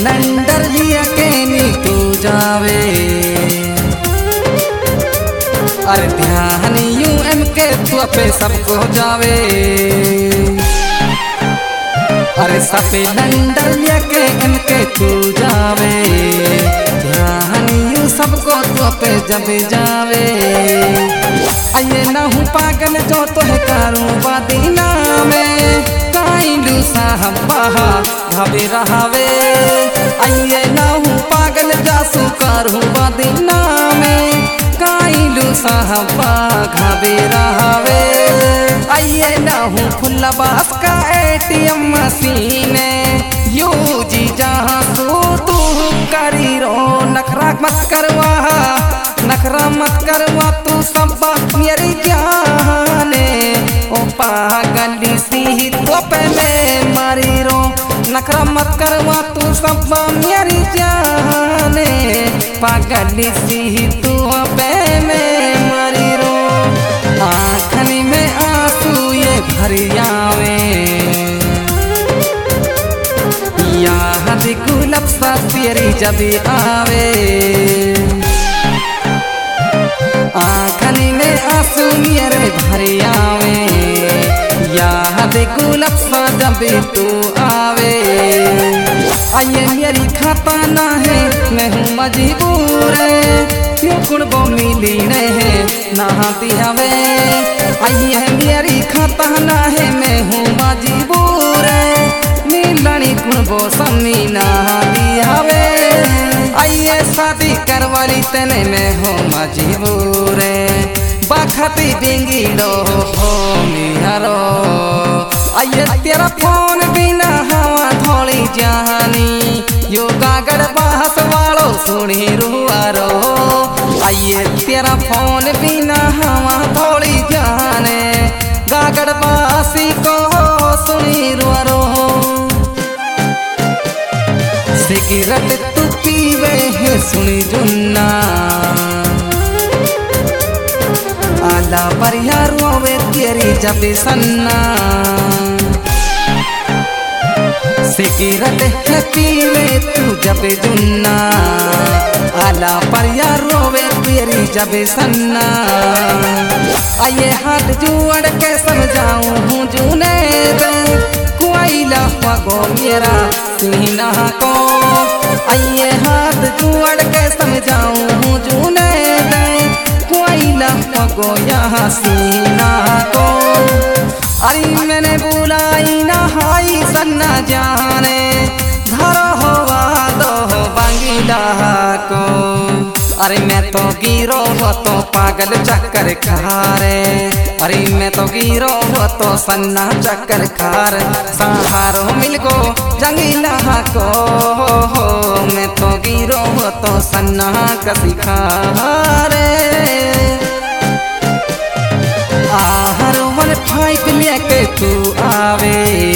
Cylinder लिया के नी तू जावे। अरे ध्यान यूएम के तू पे सबको जावे। अरे सिलेंडर लिया के इनके तू जावे। ध्यान यू सबको तू पे जब जावे। आये ना हूँ पागल जो तो है करूँ बदीना में काइलू साहब घबे रहावे। आये ना हूँ पागल जासू करूँ बदीना में काइलू साहब घबे रहावे। आये ना हूँ खुला बास का एटीएम मशीन यू जी जहाँ तू करी रो नखरा मत करवा। नखरा मत करवा तू सब मेरी जाने। ओ पागली सी तो पे मैं मारी रो। नखरा मत करवा तू सब मेरी जाने। पागली सी तू पे मैं मारी रो। आँखनी में आंसू ये भर आवे। याद गुलाब सा तेरी जब आवे। आँखनी में आंसू मेरे भर आवे। याद गुलाब सा जब तू आवे। आये मेरी खाता ना है मैं हूँ मजबूर। क्यों कुड़बो मिली नहीं नहाती हवे। आये मेरी खाता ना है मैं हूँ मजबूर। मिलनी कुड़बो समी नहाती हवे। आइए शादी करवाली तने में हो मजबूर। बखती बिंगी लो हो मिहरो। आइए तेरा फोन बिना हवा थोड़ी जानी। यो गागड़ बहस वालो सुनी रुआरो। आइए तेरा फोन बिना हवा थोड़ी जाने। गागड़ बासी को सुनी रुआरो। सिगरेट तू पीवे है सुनी जुन्ना। आला परिया रोवे तेरी जब सन्ना। सिगरेट है पीवे तू जब जुन्ना। आला परिया रोवे तेरी जब सन्ना। आये हाथ जुड़ के समझाऊं हूँ जूने कोयला पगो मेरा सीना को। आइए हाथ जुड़ के समझाऊं हूँ जूने कोयला पगो यहाँ सीना को। अरे मैंने बुलाई ना हाई सन्ना जाने। धर होवा दो बंगीला को। अरे मैं तो गिरो हो तो पागल चक्कर खारे। अरे मैं तो गिरो हो तो सन्ना चक्कर खार। सहारो मिलको जंगीला को। मैं तो गिरो हो तो सन्ना कसी खारे। आहर वन फाइप लेके तू आवे।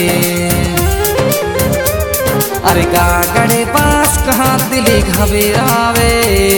अरे गागड़े पास कहाँ दिली घबरावे।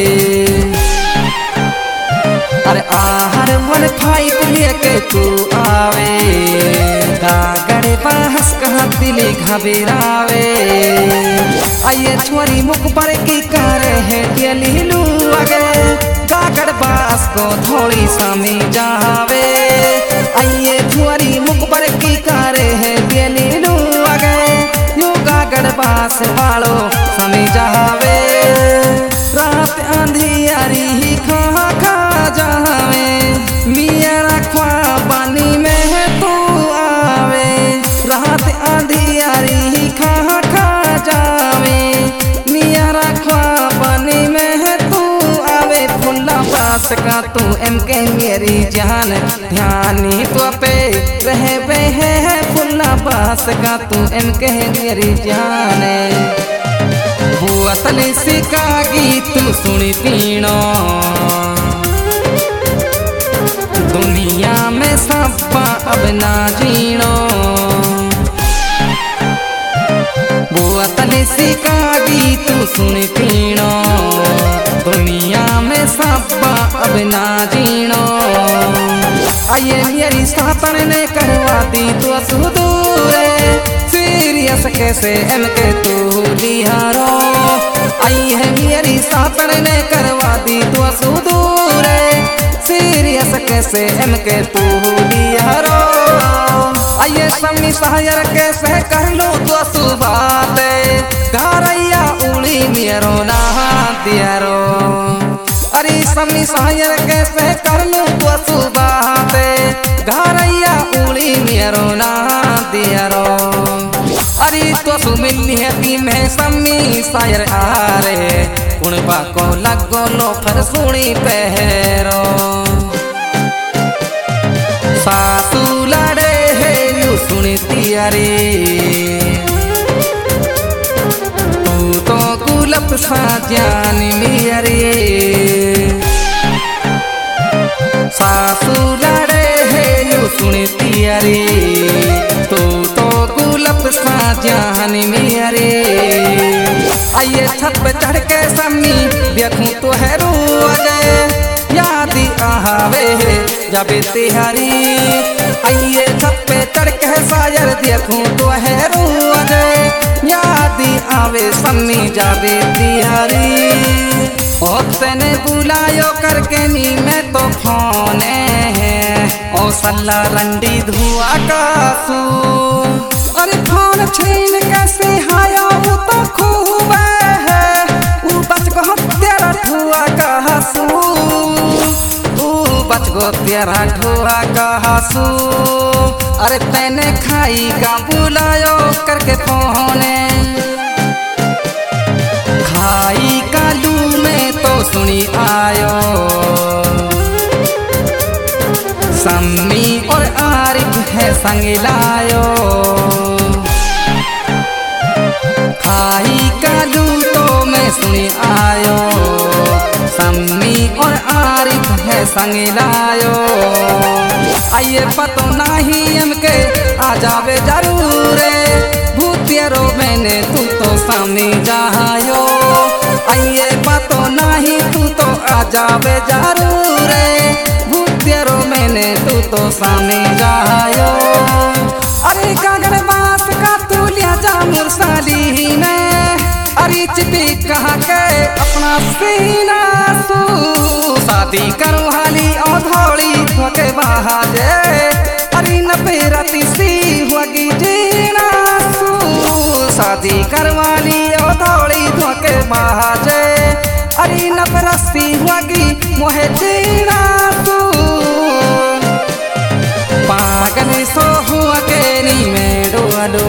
अरे आहर वन फाइप लेके तू आवे। गागड़े पास कहाँ दिली घबरावे। आइए छोरी मुख पर की करे है लीलू अगे। गागड़ बास को थोड़ी समी जावे। आइए छोरी मुख पर की करे है लीलू अगे। यू गागड़ बास वालो समी जावे। रात अंधियारी ही खा खा जावे। मिया रखवा पानी में तू आवे। रात अंधियारी ही खा खा जावे। मिया रखवा पानी में तू आवे। फुल्ला पास का तू एमके मेरी जान। ध्यानी तो पे रहे है फुल्ला पास का तू एमके मेरी जान। वो असली सिका गीत सुनी पीनो। दुनिया में सब अब ना जीनो। वो असली सिका गीत सुनी पीनो। दुनिया में सब अब ना जीनो। आइए मेरी सातन ने करवा दी तो सुदूर। सीरियस सीरियस कैसे इनके तू लिहारो। आई है मेरी सातन ने करवा दी तो सुदूर, सीरियस कैसे इनके तू लिहारो। आइए समी शायर कैसे कर लो तो सुबात, घरैया उड़ी मेरो ना दियारो। अरे समी शायर कैसे कर लो तो सुबात, घरैया उड़ी मेरो ना दियारो। अरे तो सुमिली है ती में समी शायर आ रे, उनबा को लगो लो फिर सुनी पहरो। सासू लड़े है यू सुनी तियारी, तू तो गुलाब सा जान मेरी। सासू लड़े है यू सुनी तियारी, तू तो गुलाब सा जान मेरी। आइए छत पे चढ़ के समी देखूं तो है रू अजय, याद आवे जब तिहारी। आइए छत पे चढ़ के शायर देखूं तो है रू अजय, याद आवे समी जब तिहारी। और तेने बुलायो करके नी मैं तो फोन है, ओ सल्ला रंडी धुआ कासू। अरे फोन छीन कैसे हाया वो तो खूब है, वो बच गो तेरा धुआ कासू, वो बच गो तेरा धुआ कासू। अरे तेने खाई का बुलायो करके फोन, खाई कालू में तो सुनी आयो। सम्मी और आरिफ है संग लायो, खाई कालू तो मैं सुनी आयो। सम्मी और आरिफ है संग लायो। आइए पतो नहीं हमके आ जावे जरूर, भूतियरो मैंने तू तो सामने जायो। आइए पतो नहीं तू तो आ जावे जरूर, भूतियरो मैंने तू तो सामने जायो। अरे कागड़ बात का तू लिया जा मुरसाली में, अरे चिपी कहा के अपना सीना सू। शादी करो हाली और धौड़ी होके बहाजे, अरे नपेरती सी होगी जीना सू। शादी करवाली और धौड़ी होके बहाजे, अरे नपरस्ती होगी मोहे जीना सू। पागल सो हुआ के नी में डोडो,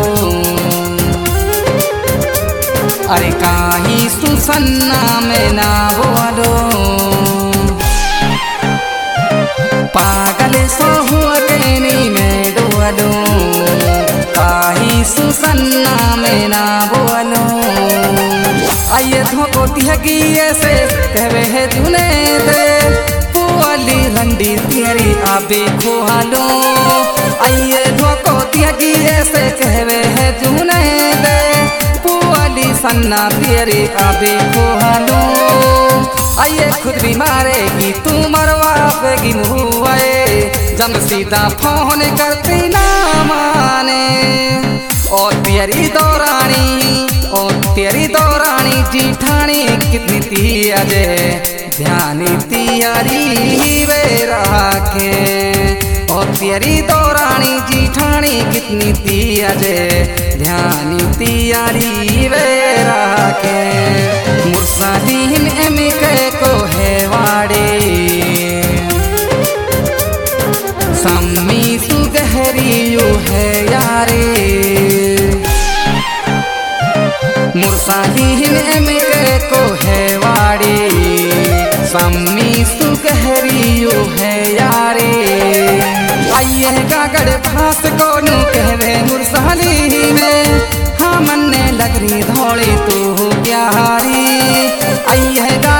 अरे काही सुसन्ना में ना बोलो। पागल सो हुआ के नी में डोडो, काही सुसन्ना में ना बोलो। आइए धोको तिहगी ऐसे कहवे है जुने दे, पुअली रंडी तेरी आबे खोहालो। आइए धोको तिहगी ऐसे कहवे है जुने दे, पुअली सन्ना तेरी आबे खोहालो। आइए खुद भी मारेगी तू मरवाएगी मुँहे, जम सीधा फोन करती ना माने। ओ तेरी दौरानी, ओ तेरी दौरानी जीठानी कितनी थी अजे, ध्यानी तियारी वे राखे। ओ तेरी दौरानी जीठानी कितनी थी अजे, ध्यानी तियारी वे राखे। मुरसालीन एमिके को है वाड़े, सम्मी सुगहरी यू है यारे। मुरसालीन एमिके को है वाड़े, सम्मी सुगहरी यू है यारे। आइए गागड़ भास को नू कहवे मुरसाली में, हाँ मन्ने लगरी धौड़ी तू प्यारी। आइए